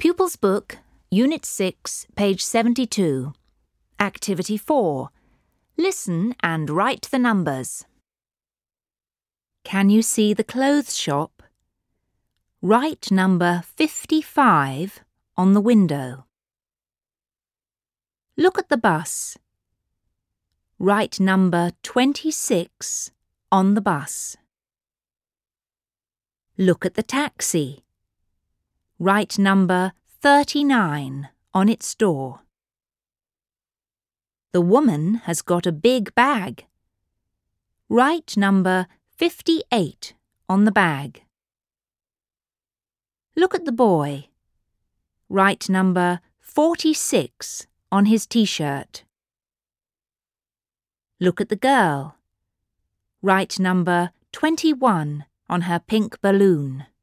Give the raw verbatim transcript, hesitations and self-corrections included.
Pupils Book, Unit six, page seventy-two. Activity four. Listen and write the numbers. Can you see the clothes shop? Write number fifty-five on the window. Look at the bus. Write number twenty-six on the bus. Look at the taxi. Write number thirty-nine on its door. The woman has got a big bag. Write number fifty-eight on the bag. Look at the boy. Write number forty-six on his t-shirt. Look at the girl. Write number twenty-one on her pink balloon.